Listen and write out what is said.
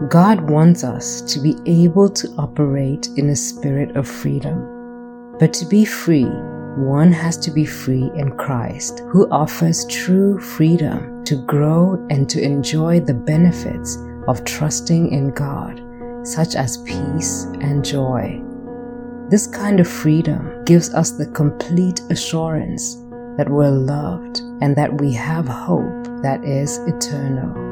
God wants us to be able to operate in a spirit of freedom. But to be free, one has to be free in Christ, who offers true freedom to grow and to enjoy the benefits of trusting in God, such as peace and joy. This kind of freedom gives us the complete assurance that we're loved and that we have hope that is eternal.